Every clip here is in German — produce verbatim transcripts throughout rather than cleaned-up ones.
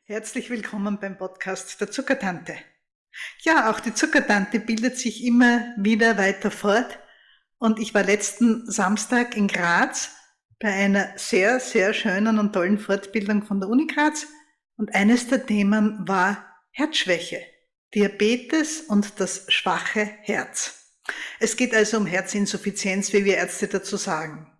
Herzlich willkommen beim Podcast der Zuckertante. Ja, auch die Zuckertante bildet sich immer wieder weiter fort und ich war letzten Samstag in Graz bei einer sehr, sehr schönen und tollen Fortbildung von der Uni Graz und eines der Themen war Herzschwäche, Diabetes und das schwache Herz. Es geht also um Herzinsuffizienz, wie wir Ärzte dazu sagen.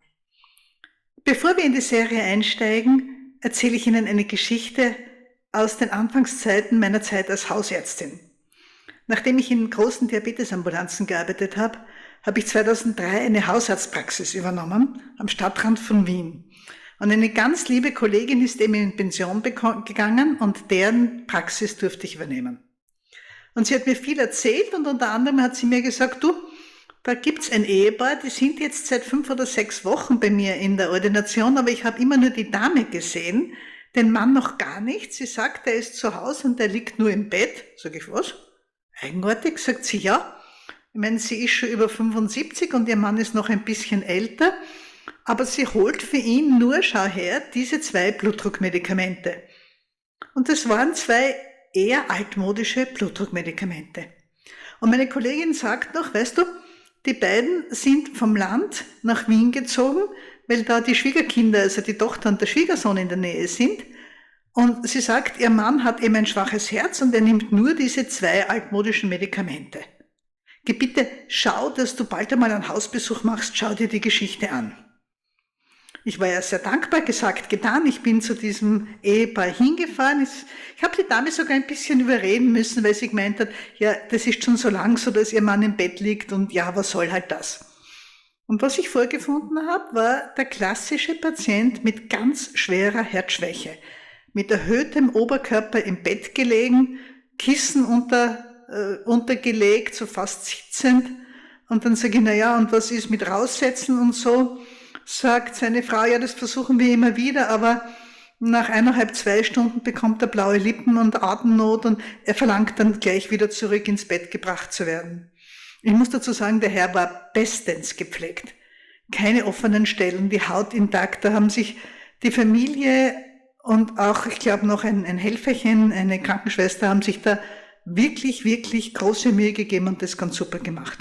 Bevor wir in die Serie einsteigen, erzähle ich Ihnen eine Geschichte aus den Anfangszeiten meiner Zeit als Hausärztin. Nachdem ich in großen Diabetesambulanzen gearbeitet habe, habe ich zweitausenddrei eine Hausarztpraxis übernommen am Stadtrand von Wien. Und eine ganz liebe Kollegin ist eben in Pension gegangen und deren Praxis durfte ich übernehmen. Und sie hat mir viel erzählt und unter anderem hat sie mir gesagt, du, da gibt's ein Ehepaar, die sind jetzt seit fünf oder sechs Wochen bei mir in der Ordination, aber ich habe immer nur die Dame gesehen, den Mann noch gar nicht. Sie sagt, er ist zu Hause und er liegt nur im Bett. Sag ich, was? Eigenartig, sagt sie, ja. Ich meine, sie ist schon über fünfundsiebzig und ihr Mann ist noch ein bisschen älter, aber sie holt für ihn nur, schau her, diese zwei Blutdruckmedikamente. Und das waren zwei eher altmodische Blutdruckmedikamente. Und meine Kollegin sagt noch, weißt du, die beiden sind vom Land nach Wien gezogen, weil da die Schwiegerkinder, also die Tochter und der Schwiegersohn in der Nähe sind. Und sie sagt, ihr Mann hat eben ein schwaches Herz und er nimmt nur diese zwei altmodischen Medikamente. Geh bitte, schau, dass du bald einmal einen Hausbesuch machst, schau dir die Geschichte an. Ich war ja sehr dankbar, gesagt, getan. Ich bin zu diesem Ehepaar hingefahren. Ich habe die Dame sogar ein bisschen überreden müssen, weil sie gemeint hat, ja, das ist schon so lang so, dass ihr Mann im Bett liegt und ja, was soll halt das? Und was ich vorgefunden habe, war der klassische Patient mit ganz schwerer Herzschwäche, mit erhöhtem Oberkörper im Bett gelegen, Kissen unter, äh, untergelegt, so fast sitzend. Und dann sage ich, na ja, und was ist mit raussetzen und so? Sagt seine Frau, ja, das versuchen wir immer wieder, aber nach eineinhalb, zwei Stunden bekommt er blaue Lippen und Atemnot und er verlangt dann gleich wieder zurück ins Bett gebracht zu werden. Ich muss dazu sagen, der Herr war bestens gepflegt. Keine offenen Stellen, die Haut intakt. Da haben sich die Familie und auch, ich glaube, noch ein, ein Helferchen, eine Krankenschwester, haben sich da wirklich, wirklich große Mühe gegeben und das ganz super gemacht.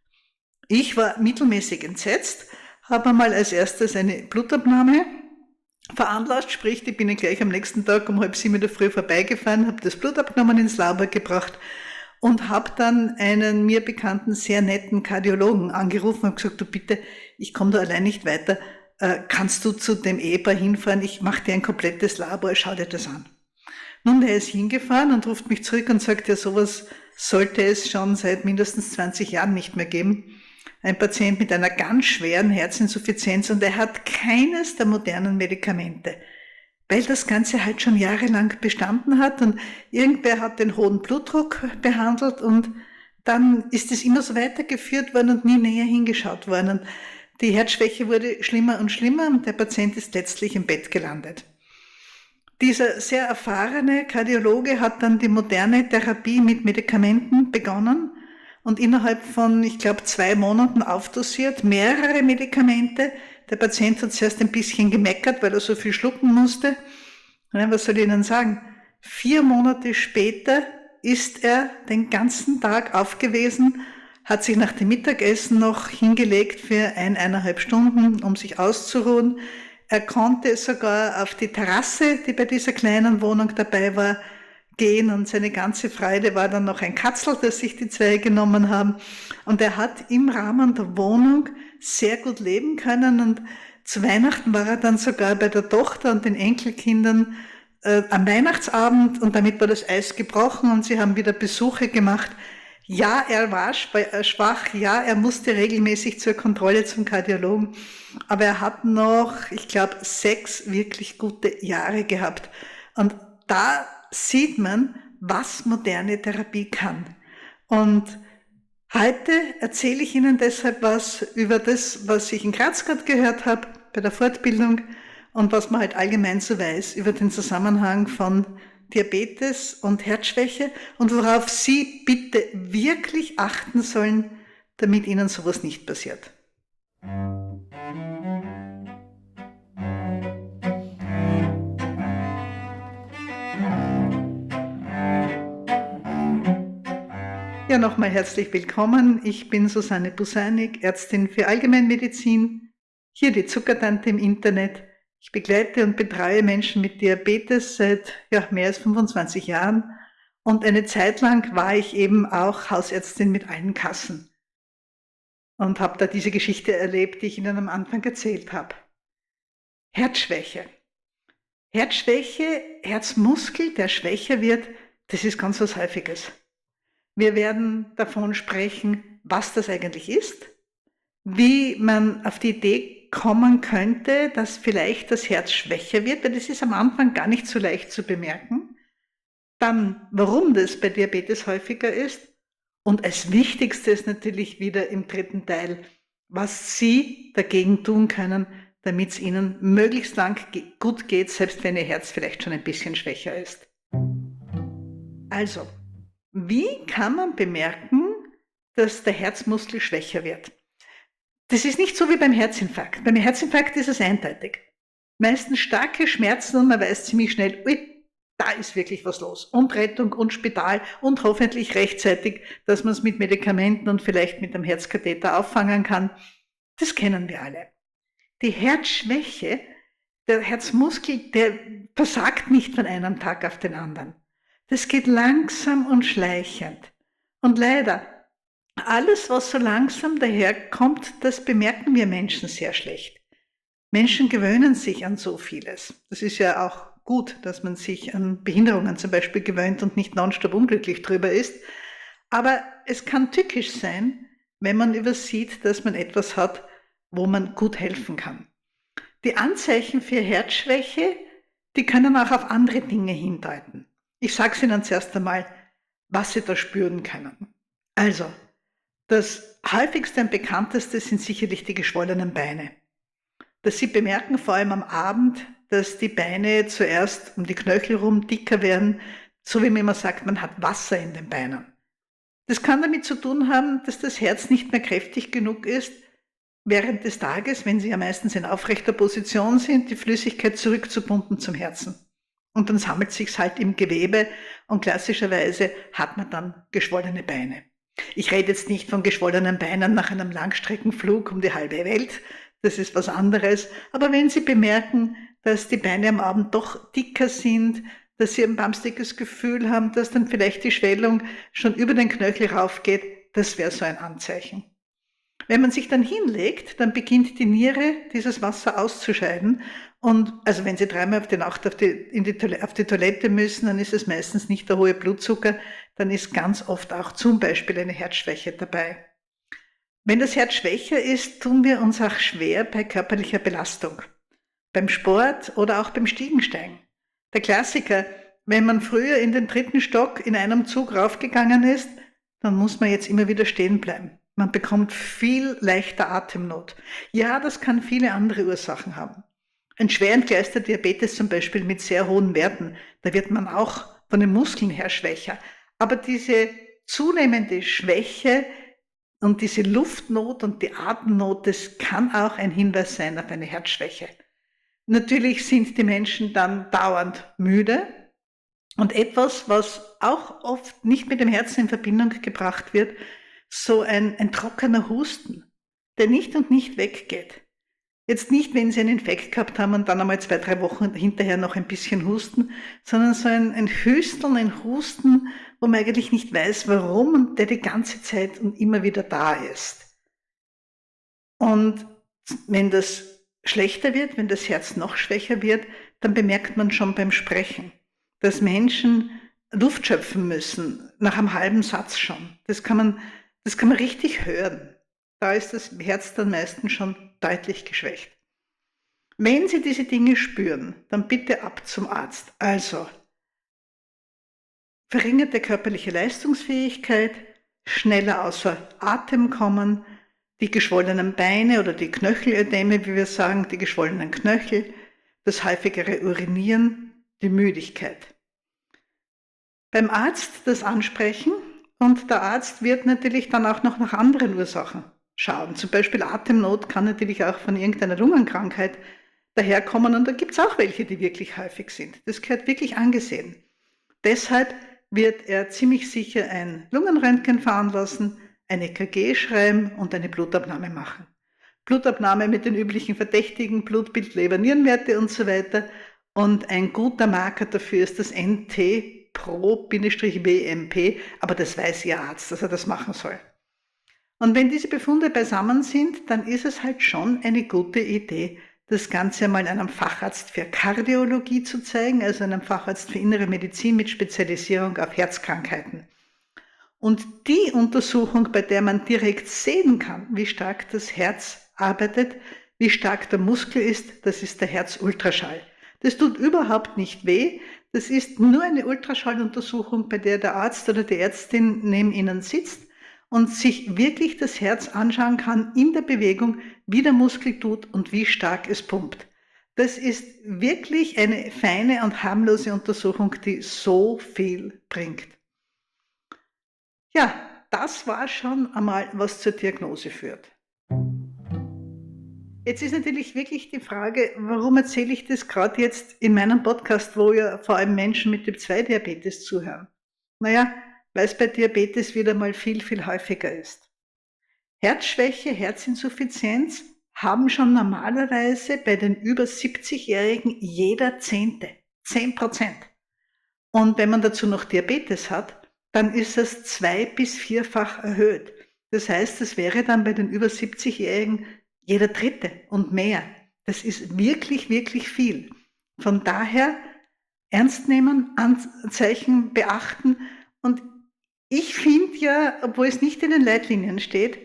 Ich war mittelmäßig entsetzt, habe einmal als erstes eine Blutabnahme veranlasst, sprich, ich bin ja gleich am nächsten Tag um halb sieben in der Früh vorbeigefahren, habe das Blut abgenommen, ins Labor gebracht und habe dann einen mir bekannten, sehr netten Kardiologen angerufen und gesagt, du bitte, ich komme da allein nicht weiter, äh, kannst du zu dem Ehepaar hinfahren, ich mache dir ein komplettes Labor, schau dir das an. Nun, der ist hingefahren und ruft mich zurück und sagt, ja, sowas sollte es schon seit mindestens zwanzig Jahren nicht mehr geben. Ein Patient mit einer ganz schweren Herzinsuffizienz und er hat keines der modernen Medikamente, weil das Ganze halt schon jahrelang bestanden hat und irgendwer hat den hohen Blutdruck behandelt und dann ist es immer so weitergeführt worden und nie näher hingeschaut worden. Und die Herzschwäche wurde schlimmer und schlimmer und der Patient ist letztlich im Bett gelandet. Dieser sehr erfahrene Kardiologe hat dann die moderne Therapie mit Medikamenten begonnen und innerhalb von, ich glaube, zwei Monaten aufdosiert, mehrere Medikamente. Der Patient hat zuerst ein bisschen gemeckert, weil er so viel schlucken musste. Ja, was soll ich Ihnen sagen? Vier Monate später ist er den ganzen Tag aufgewesen, hat sich nach dem Mittagessen noch hingelegt für ein, eineinhalb Stunden, um sich auszuruhen. Er konnte sogar auf die Terrasse, die bei dieser kleinen Wohnung dabei war, gehen und seine ganze Freude war dann noch ein Katzel, das sich die zwei genommen haben. Und er hat im Rahmen der Wohnung sehr gut leben können und zu Weihnachten war er dann sogar bei der Tochter und den Enkelkindern äh, am Weihnachtsabend und damit war das Eis gebrochen und sie haben wieder Besuche gemacht. Ja, er war schwach, ja, er musste regelmäßig zur Kontrolle zum Kardiologen, aber er hat noch, ich glaube, sechs wirklich gute Jahre gehabt. Und da sieht man, was moderne Therapie kann. Und heute erzähle ich Ihnen deshalb was über das, was ich in Graz gerade gehört habe bei der Fortbildung und was man halt allgemein so weiß über den Zusammenhang von Diabetes und Herzschwäche und worauf Sie bitte wirklich achten sollen, damit Ihnen sowas nicht passiert. Thank you. Ja, nochmal herzlich willkommen. Ich bin Susanne Buseinig, Ärztin für Allgemeinmedizin, hier die Zuckertante im Internet. Ich begleite und betreue Menschen mit Diabetes seit ja, mehr als fünfundzwanzig Jahren und eine Zeit lang war ich eben auch Hausärztin mit allen Kassen und habe da diese Geschichte erlebt, die ich Ihnen am Anfang erzählt habe. Herzschwäche. Herzschwäche, Herzmuskel, der schwächer wird, das ist ganz was Häufiges. Wir werden davon sprechen, was das eigentlich ist, wie man auf die Idee kommen könnte, dass vielleicht das Herz schwächer wird, weil das ist am Anfang gar nicht so leicht zu bemerken. Dann, warum das bei Diabetes häufiger ist. Und als Wichtigstes natürlich wieder im dritten Teil, was Sie dagegen tun können, damit es Ihnen möglichst lang gut geht, selbst wenn Ihr Herz vielleicht schon ein bisschen schwächer ist. Also, wie kann man bemerken, dass der Herzmuskel schwächer wird? Das ist nicht so wie beim Herzinfarkt. Beim Herzinfarkt ist es eindeutig. Meistens starke Schmerzen und man weiß ziemlich schnell, ui, da ist wirklich was los. Und Rettung und Spital und hoffentlich rechtzeitig, dass man es mit Medikamenten und vielleicht mit einem Herzkatheter auffangen kann. Das kennen wir alle. Die Herzschwäche, der Herzmuskel, der versagt nicht von einem Tag auf den anderen. Das geht langsam und schleichend. Und leider, alles, was so langsam daherkommt, das bemerken wir Menschen sehr schlecht. Menschen gewöhnen sich an so vieles. Das ist ja auch gut, dass man sich an Behinderungen zum Beispiel gewöhnt und nicht nonstop unglücklich drüber ist. Aber es kann tückisch sein, wenn man übersieht, dass man etwas hat, wo man gut helfen kann. Die Anzeichen für Herzschwäche, die können auch auf andere Dinge hindeuten. Ich sage es Ihnen zuerst einmal, was Sie da spüren können. Also, das häufigste und bekannteste sind sicherlich die geschwollenen Beine. Dass Sie bemerken, vor allem am Abend, dass die Beine zuerst um die Knöchel rum dicker werden, so wie man immer sagt, man hat Wasser in den Beinen. Das kann damit zu tun haben, dass das Herz nicht mehr kräftig genug ist, während des Tages, wenn Sie ja meistens in aufrechter Position sind, die Flüssigkeit zurückzupumpen zum Herzen. Und dann sammelt sich's halt im Gewebe und klassischerweise hat man dann geschwollene Beine. Ich rede jetzt nicht von geschwollenen Beinen nach einem Langstreckenflug um die halbe Welt, das ist was anderes. Aber wenn Sie bemerken, dass die Beine am Abend doch dicker sind, dass Sie ein bamstiges Gefühl haben, dass dann vielleicht die Schwellung schon über den Knöchel raufgeht, das wäre so ein Anzeichen. Wenn man sich dann hinlegt, dann beginnt die Niere dieses Wasser auszuscheiden. Und also wenn Sie dreimal auf die Nacht auf die, in die Toilette, auf die Toilette müssen, dann ist es meistens nicht der hohe Blutzucker, dann ist ganz oft auch zum Beispiel eine Herzschwäche dabei. Wenn das Herz schwächer ist, tun wir uns auch schwer bei körperlicher Belastung. Beim Sport oder auch beim Stiegensteigen. Der Klassiker, wenn man früher in den dritten Stock in einem Zug raufgegangen ist, dann muss man jetzt immer wieder stehen bleiben. Man bekommt viel leichter Atemnot. Ja, das kann viele andere Ursachen haben. Ein schwer entgleister Diabetes zum Beispiel mit sehr hohen Werten, da wird man auch von den Muskeln her schwächer. Aber diese zunehmende Schwäche und diese Luftnot und die Atemnot, das kann auch ein Hinweis sein auf eine Herzschwäche. Natürlich sind die Menschen dann dauernd müde und etwas, was auch oft nicht mit dem Herzen in Verbindung gebracht wird, so ein, ein trockener Husten, der nicht und nicht weggeht. Jetzt nicht, wenn Sie einen Infekt gehabt haben und dann einmal zwei, drei Wochen hinterher noch ein bisschen husten, sondern so ein, ein Hüsteln, ein Husten, wo man eigentlich nicht weiß, warum und der die ganze Zeit und immer wieder da ist. Und wenn das schlechter wird, wenn das Herz noch schwächer wird, dann bemerkt man schon beim Sprechen, dass Menschen Luft schöpfen müssen, nach einem halben Satz schon. Das kann man, das kann man richtig hören. Da ist das Herz dann meistens schon deutlich geschwächt. Wenn Sie diese Dinge spüren, dann bitte ab zum Arzt. Also, verringerte körperliche Leistungsfähigkeit, schneller außer Atem kommen, die geschwollenen Beine oder die Knöchelödeme, wie wir sagen, die geschwollenen Knöchel, das häufigere Urinieren, die Müdigkeit. Beim Arzt das ansprechen und der Arzt wird natürlich dann auch noch nach anderen Ursachen schauen. Zum Beispiel Atemnot kann natürlich auch von irgendeiner Lungenkrankheit daherkommen und da gibt es auch welche, die wirklich häufig sind. Das gehört wirklich angesehen. Deshalb wird er ziemlich sicher ein Lungenröntgen veranlassen, ein E K G schreiben und eine Blutabnahme machen. Blutabnahme mit den üblichen Verdächtigen, Blutbild, Leber, Nierenwerte und so weiter. Und ein guter Marker dafür ist das N T pro B M P, aber das weiß Ihr Arzt, dass er das machen soll. Und wenn diese Befunde beisammen sind, dann ist es halt schon eine gute Idee, das Ganze einmal einem Facharzt für Kardiologie zu zeigen, also einem Facharzt für innere Medizin mit Spezialisierung auf Herzkrankheiten. Und die Untersuchung, bei der man direkt sehen kann, wie stark das Herz arbeitet, wie stark der Muskel ist, das ist der Herzultraschall. Das tut überhaupt nicht weh, das ist nur eine Ultraschalluntersuchung, bei der der Arzt oder die Ärztin neben Ihnen sitzt und sich wirklich das Herz anschauen kann in der Bewegung, wie der Muskel tut und wie stark es pumpt. Das ist wirklich eine feine und harmlose Untersuchung, die so viel bringt. Ja, das war schon einmal, was zur Diagnose führt. Jetzt ist natürlich wirklich die Frage, warum erzähle ich das gerade jetzt in meinem Podcast, wo ja vor allem Menschen mit Typ zwei Diabetes zuhören? Naja, weil es bei Diabetes wieder mal viel, viel häufiger ist. Herzschwäche, Herzinsuffizienz haben schon normalerweise bei den über siebzigjährigen jeder Zehnte, zehn Prozent. Und wenn man dazu noch Diabetes hat, dann ist es zwei- bis vierfach erhöht. Das heißt, es wäre dann bei den über siebzigjährigen jeder Dritte und mehr. Das ist wirklich, wirklich viel. Von daher ernst nehmen, Anzeichen beachten. Und ich finde ja, obwohl es nicht in den Leitlinien steht,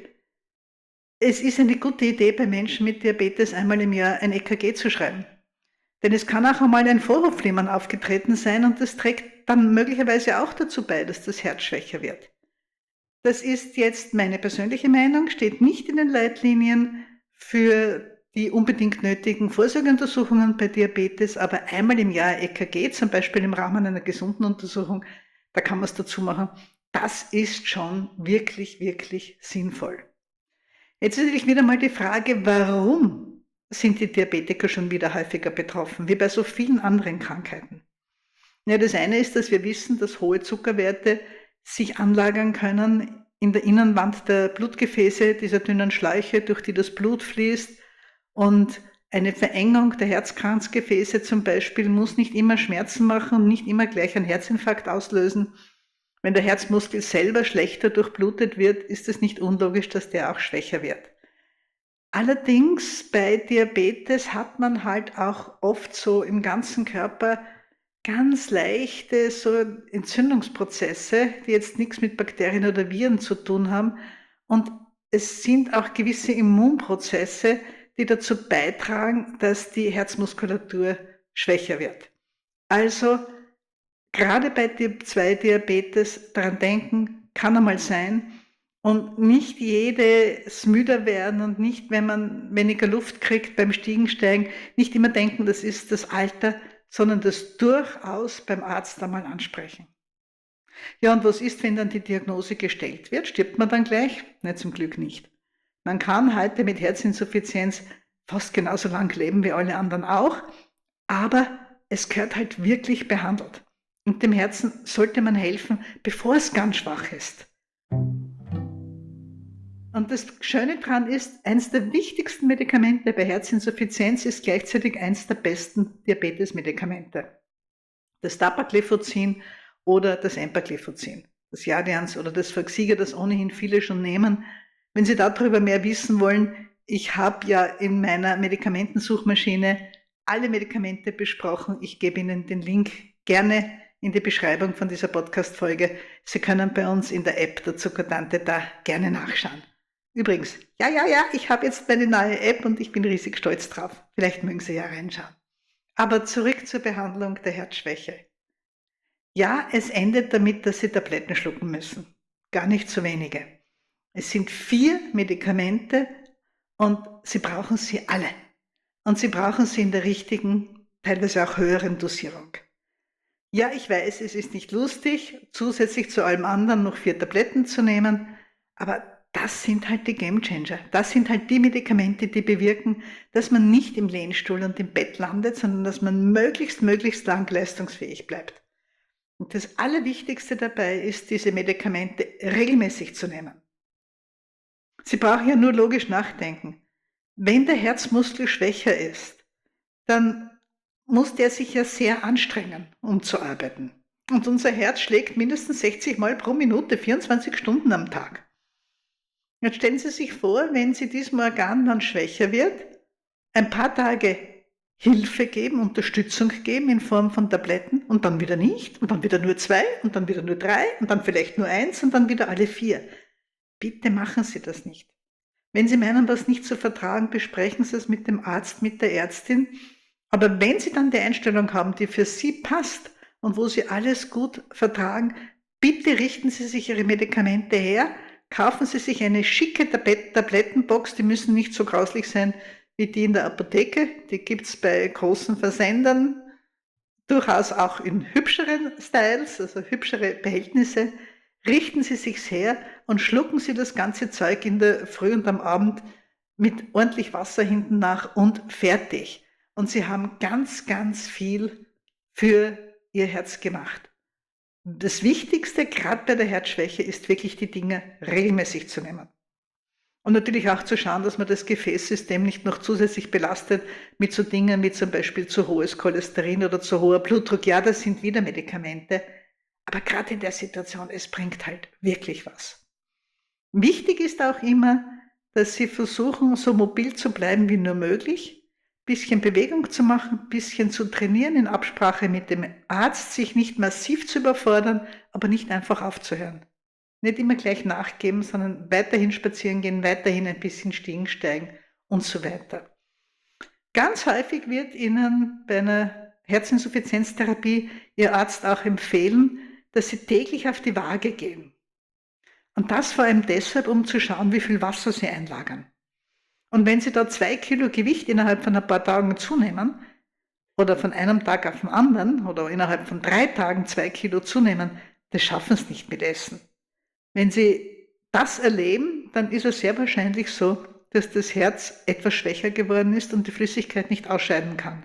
es ist eine gute Idee, bei Menschen mit Diabetes einmal im Jahr ein E K G zu schreiben. Denn es kann auch einmal ein Vorhofflimmern aufgetreten sein und das trägt dann möglicherweise auch dazu bei, dass das Herz schwächer wird. Das ist jetzt meine persönliche Meinung, steht nicht in den Leitlinien für die unbedingt nötigen Vorsorgeuntersuchungen bei Diabetes, aber einmal im Jahr E K G, zum Beispiel im Rahmen einer gesunden Untersuchung, da kann man es dazu machen. Das ist schon wirklich, wirklich sinnvoll. Jetzt ist natürlich wieder mal die Frage, warum sind die Diabetiker schon wieder häufiger betroffen, wie bei so vielen anderen Krankheiten? Ja, das eine ist, dass wir wissen, dass hohe Zuckerwerte sich anlagern können in der Innenwand der Blutgefäße, dieser dünnen Schläuche, durch die das Blut fließt. Und eine Verengung der Herzkranzgefäße zum Beispiel muss nicht immer Schmerzen machen und nicht immer gleich einen Herzinfarkt auslösen. Wenn der Herzmuskel selber schlechter durchblutet wird, ist es nicht unlogisch, dass der auch schwächer wird. Allerdings bei Diabetes hat man halt auch oft so im ganzen Körper ganz leichte so Entzündungsprozesse, die jetzt nichts mit Bakterien oder Viren zu tun haben. Und es sind auch gewisse Immunprozesse, die dazu beitragen, dass die Herzmuskulatur schwächer wird. Also gerade bei Typ zwei Diabetes daran denken, kann einmal sein. Und nicht jedes müder werden und nicht, wenn man weniger Luft kriegt beim Stiegensteigen, nicht immer denken, das ist das Alter, sondern das durchaus beim Arzt einmal ansprechen. Ja, und was ist, wenn dann die Diagnose gestellt wird? Stirbt man dann gleich? Nein, zum Glück nicht. Man kann heute mit Herzinsuffizienz fast genauso lang leben wie alle anderen auch, aber es gehört halt wirklich behandelt. Und dem Herzen sollte man helfen, bevor es ganz schwach ist. Und das Schöne daran ist, eines der wichtigsten Medikamente bei Herzinsuffizienz ist gleichzeitig eines der besten Diabetesmedikamente. Das Dapagliflozin oder das Empagliflozin, das Jardiance oder das Farxiga, das ohnehin viele schon nehmen. Wenn Sie darüber mehr wissen wollen, ich habe ja in meiner Medikamentensuchmaschine alle Medikamente besprochen. Ich gebe Ihnen den Link gerne in die Beschreibung von dieser Podcast-Folge. Sie können bei uns in der App der Zuckertante da gerne nachschauen. Übrigens, ja, ja, ja, ich habe jetzt meine neue App und ich bin riesig stolz drauf. Vielleicht mögen Sie ja reinschauen. Aber zurück zur Behandlung der Herzschwäche. Ja, es endet damit, dass Sie Tabletten schlucken müssen. Gar nicht so wenige. Es sind vier Medikamente und Sie brauchen sie alle. Und Sie brauchen sie in der richtigen, teilweise auch höheren Dosierung. Ja, ich weiß, es ist nicht lustig, zusätzlich zu allem anderen noch vier Tabletten zu nehmen, aber das sind halt die Gamechanger. Das sind halt die Medikamente, die bewirken, dass man nicht im Lehnstuhl und im Bett landet, sondern dass man möglichst, möglichst lang leistungsfähig bleibt. Und das Allerwichtigste dabei ist, diese Medikamente regelmäßig zu nehmen. Sie brauchen ja nur logisch nachdenken. Wenn der Herzmuskel schwächer ist, dann muss der sich ja sehr anstrengen, um zu arbeiten. Und unser Herz schlägt mindestens sechzig Mal pro Minute, vierundzwanzig Stunden am Tag. Jetzt stellen Sie sich vor, wenn Sie diesem Organ dann schwächer wird, ein paar Tage Hilfe geben, Unterstützung geben in Form von Tabletten und dann wieder nicht und dann wieder nur zwei und dann wieder nur drei und dann vielleicht nur eins und dann wieder alle vier. Bitte machen Sie das nicht. Wenn Sie meinen, das nicht zu vertragen, besprechen Sie es mit dem Arzt, mit der Ärztin. Aber wenn Sie dann die Einstellung haben, die für Sie passt und wo Sie alles gut vertragen, bitte richten Sie sich Ihre Medikamente her, kaufen Sie sich eine schicke Tablet- Tablettenbox, die müssen nicht so grauslich sein wie die in der Apotheke. Die gibt es bei großen Versendern, durchaus auch in hübscheren Styles, also hübschere Behältnisse. Richten Sie sich's her und schlucken Sie das ganze Zeug in der Früh und am Abend mit ordentlich Wasser hinten nach und fertig. Und Sie haben ganz, ganz viel für Ihr Herz gemacht. Das Wichtigste, gerade bei der Herzschwäche, ist wirklich die Dinge regelmäßig zu nehmen. Und natürlich auch zu schauen, dass man das Gefäßsystem nicht noch zusätzlich belastet mit so Dingen wie zum Beispiel zu hohes Cholesterin oder zu hoher Blutdruck. Ja, das sind wieder Medikamente. Aber gerade in der Situation, es bringt halt wirklich was. Wichtig ist auch immer, dass Sie versuchen, so mobil zu bleiben wie nur möglich, ein bisschen Bewegung zu machen, ein bisschen zu trainieren, in Absprache mit dem Arzt, sich nicht massiv zu überfordern, aber nicht einfach aufzuhören. Nicht immer gleich nachgeben, sondern weiterhin spazieren gehen, weiterhin ein bisschen Stiegen steigen und so weiter. Ganz häufig wird Ihnen bei einer Herzinsuffizienztherapie Ihr Arzt auch empfehlen, dass Sie täglich auf die Waage gehen. Und das vor allem deshalb, um zu schauen, wie viel Wasser Sie einlagern. Und wenn Sie da zwei Kilo Gewicht innerhalb von ein paar Tagen zunehmen, oder von einem Tag auf den anderen, oder innerhalb von drei Tagen zwei Kilo zunehmen, das schaffen Sie nicht mit Essen. Wenn Sie das erleben, dann ist es sehr wahrscheinlich so, dass das Herz etwas schwächer geworden ist und die Flüssigkeit nicht ausscheiden kann.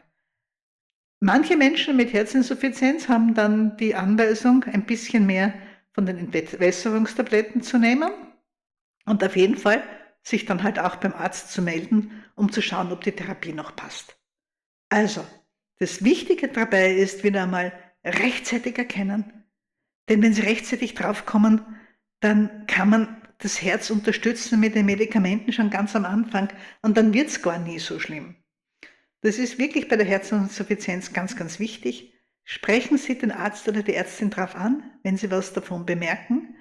Manche Menschen mit Herzinsuffizienz haben dann die Anweisung, ein bisschen mehr von den Entwässerungstabletten zu nehmen und auf jeden Fall sich dann halt auch beim Arzt zu melden, um zu schauen, ob die Therapie noch passt. Also, das Wichtige dabei ist wieder einmal rechtzeitig erkennen, denn wenn Sie rechtzeitig draufkommen, dann kann man das Herz unterstützen mit den Medikamenten schon ganz am Anfang und dann wird es gar nie so schlimm. Das ist wirklich bei der Herzinsuffizienz ganz, ganz wichtig. Sprechen Sie den Arzt oder die Ärztin darauf an, wenn Sie was davon bemerken.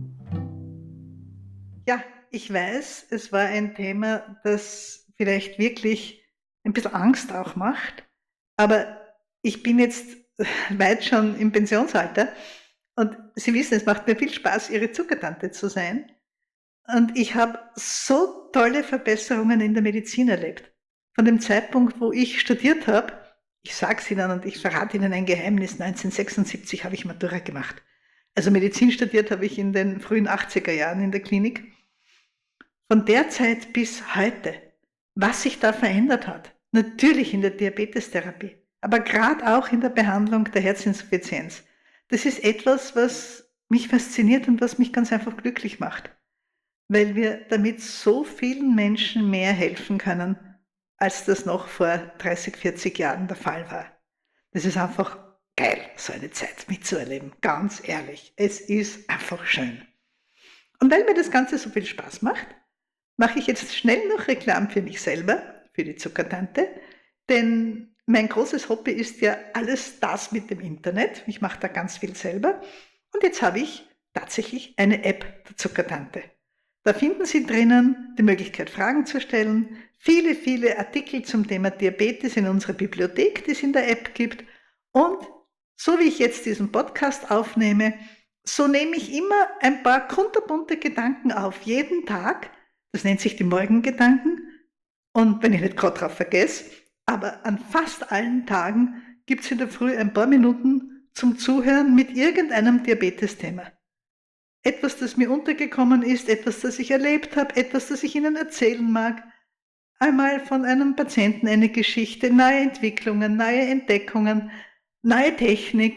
Ja, ich weiß, es war ein Thema, das vielleicht wirklich ein bisschen Angst auch macht, aber ich bin jetzt weit schon im Pensionsalter und Sie wissen, es macht mir viel Spaß, Ihre Zuckertante zu sein. Und ich habe so tolle Verbesserungen in der Medizin erlebt. Von dem Zeitpunkt, wo ich studiert habe, ich sage es Ihnen und ich verrate Ihnen ein Geheimnis, neunzehnhundertsechsundsiebzig habe ich Matura gemacht. Also Medizin studiert habe ich in den frühen achtziger Jahren in der Klinik. Von der Zeit bis heute, was sich da verändert hat, natürlich in der Diabetestherapie, aber gerade auch in der Behandlung der Herzinsuffizienz. Das ist etwas, was mich fasziniert und was mich ganz einfach glücklich macht, weil wir damit so vielen Menschen mehr helfen können, als das noch vor dreißig, vierzig Jahren der Fall war. Das ist einfach geil, so eine Zeit mitzuerleben, ganz ehrlich. Es ist einfach schön. Und weil mir das Ganze so viel Spaß macht, mache ich jetzt schnell noch Reklam für mich selber, für die Zuckertante, denn mein großes Hobby ist ja alles das mit dem Internet. Ich mache da ganz viel selber. Und jetzt habe ich tatsächlich eine App der Zuckertante. Da finden Sie drinnen die Möglichkeit, Fragen zu stellen, viele, viele Artikel zum Thema Diabetes in unserer Bibliothek, die es in der App gibt. Und so wie ich jetzt diesen Podcast aufnehme, so nehme ich immer ein paar kunterbunte Gedanken auf, jeden Tag. Das nennt sich die Morgengedanken. Und wenn ich nicht gerade drauf vergesse, aber an fast allen Tagen gibt es in der Früh ein paar Minuten zum Zuhören mit irgendeinem Diabetesthema. Etwas, das mir untergekommen ist, etwas, das ich erlebt habe, etwas, das ich Ihnen erzählen mag. Einmal von einem Patienten eine Geschichte, neue Entwicklungen, neue Entdeckungen, neue Technik.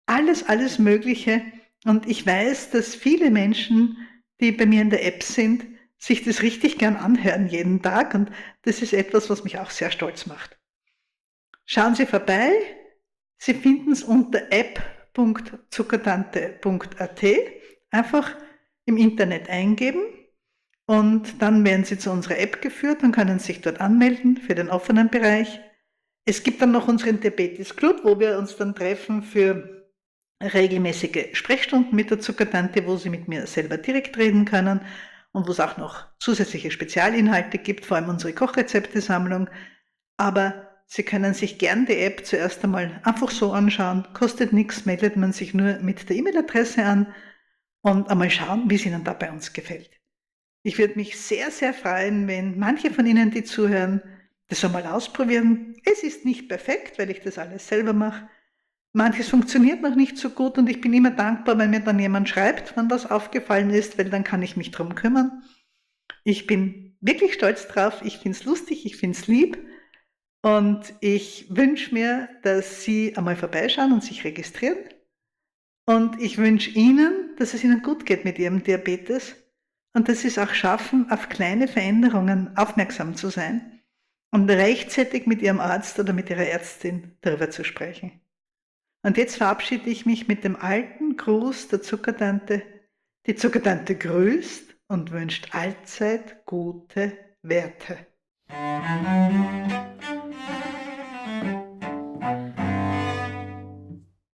alles, alles Mögliche. Und ich weiß, dass viele Menschen, die bei mir in der App sind, sich das richtig gern anhören jeden Tag. Und das ist etwas, was mich auch sehr stolz macht. Schauen Sie vorbei. Sie finden es unter app punkt zuckertante punkt at. Einfach im Internet eingeben und dann werden Sie zu unserer App geführt und können sich dort anmelden für den offenen Bereich. Es gibt dann noch unseren Diabetes Club, wo wir uns dann treffen für regelmäßige Sprechstunden mit der Zuckertante, wo Sie mit mir selber direkt reden können und wo es auch noch zusätzliche Spezialinhalte gibt, vor allem unsere Kochrezeptesammlung. Aber Sie können sich gern die App zuerst einmal einfach so anschauen, kostet nichts, meldet man sich nur mit der E-Mail-Adresse an und einmal schauen, wie es Ihnen da bei uns gefällt. Ich würde mich sehr, sehr freuen, wenn manche von Ihnen, die zuhören, das einmal ausprobieren. Es ist nicht perfekt, weil ich das alles selber mache. Manches funktioniert noch nicht so gut und ich bin immer dankbar, wenn mir dann jemand schreibt, wann was aufgefallen ist, weil dann kann ich mich drum kümmern. Ich bin wirklich stolz drauf, ich finde es lustig, ich finde es lieb und ich wünsche mir, dass Sie einmal vorbeischauen und sich registrieren. Und ich wünsche Ihnen, dass es Ihnen gut geht mit Ihrem Diabetes und dass Sie es auch schaffen, auf kleine Veränderungen aufmerksam zu sein und rechtzeitig mit Ihrem Arzt oder mit Ihrer Ärztin darüber zu sprechen. Und jetzt verabschiede ich mich mit dem alten Gruß der Zuckertante. Die Zuckertante grüßt und wünscht allzeit gute Werte.